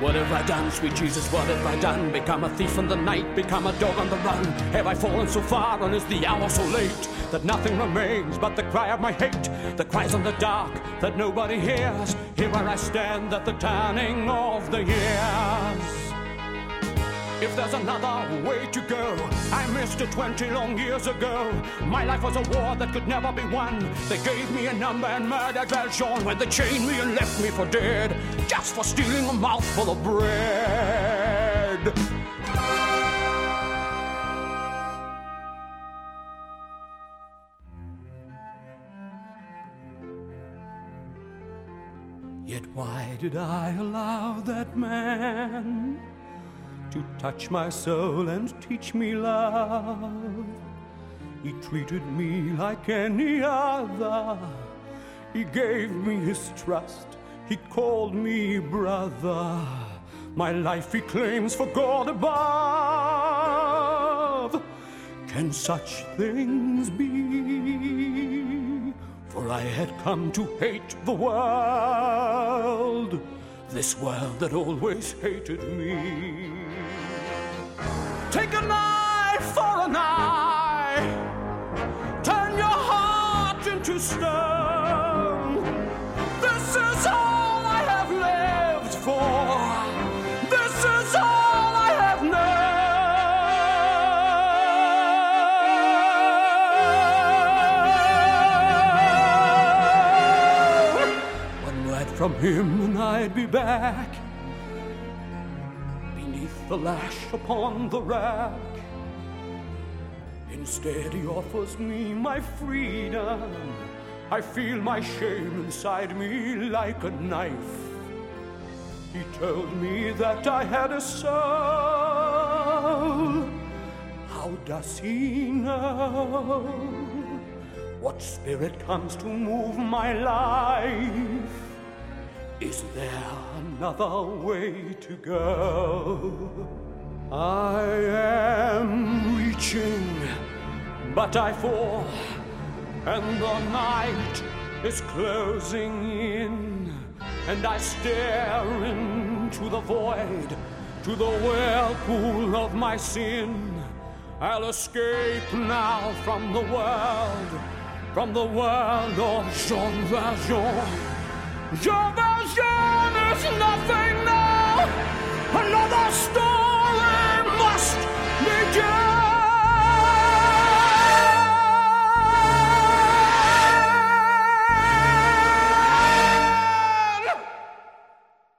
What have I done, sweet Jesus, what have I done? Become a thief in the night, become a dog on the run. Have I fallen so far, and is the hour so late that nothing remains but the cry of my hate? The cries in the dark that nobody hears, here where I stand at the turning of the years. If there's another way to go, I missed it 20 long years ago. My life was a war that could never be won. They gave me a number and murdered Valjean when they chained me and left me for dead, just for stealing a mouthful of bread. Yet why did I allow that man to touch my soul and teach me love? He treated me like any other. He gave me his trust. He called me brother. My life he claims for God above. Can such things be? For I had come to hate the world, this world that always hated me. Take an eye for an eye, turn your heart into stone. This is all I have lived for, this is all I have known. One word from him and I'd be back the lash upon the rack. Instead he offers me my freedom. I feel my shame inside me like a knife. He told me that I had a soul. How does he know what spirit comes to move my life? Is there another way to go? I am reaching, but I fall, and the night is closing in, and I stare into the void, to the whirlpool of my sin. I'll escape now from the world of Jean Valjean. Jean Valjean is nothing